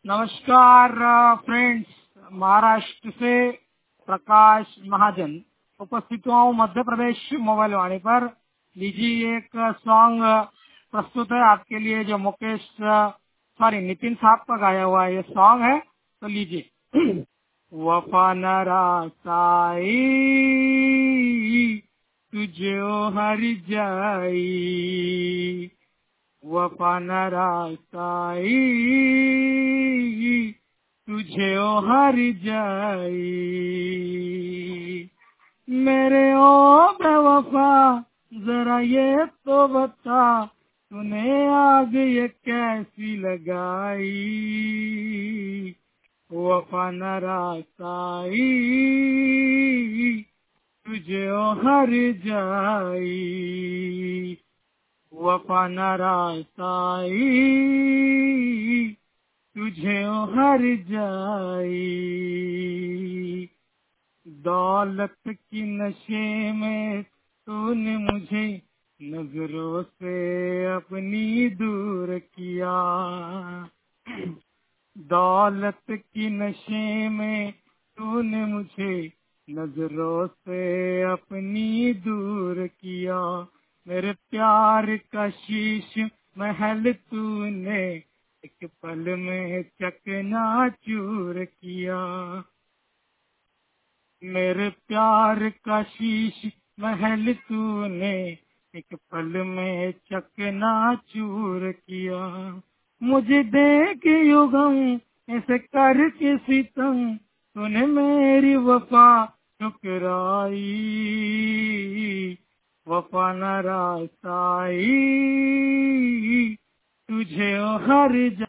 नमस्कार फ्रेंड्स, महाराष्ट्र से प्रकाश महाजन उपस्थित हुआ हूँ मध्य प्रदेश मोबाइल वाणी पर। लीजिए एक सॉन्ग प्रस्तुत है आपके लिए जो नितिन साहब का गाया हुआ ये सॉन्ग है, तो लीजिए। वफा न रासाई तुझे हर जाई, वफा न रासाई तुझे हर जाई, मेरे ओ बेवफा जरा ये तो बता तूने आग ये कैसी लगाई, वफा न रासाई तुझे हर जाई, वफा न रासाई तुझे हर जाई। दौलत की नशे में तूने मुझे नजरों से अपनी दूर किया, दौलत की नशे में तूने मुझे नजरों से अपनी दूर किया, मेरे प्यार का शीश महल तूने एक पल में चकनाचूर किया, मेरे प्यार का शीश महल तूने एक पल में चकनाचूर किया, मुझे देख युगम ऐसे कर के सितम तूने मेरी वफा ठुकराई, वफा न रासाई तुझे हर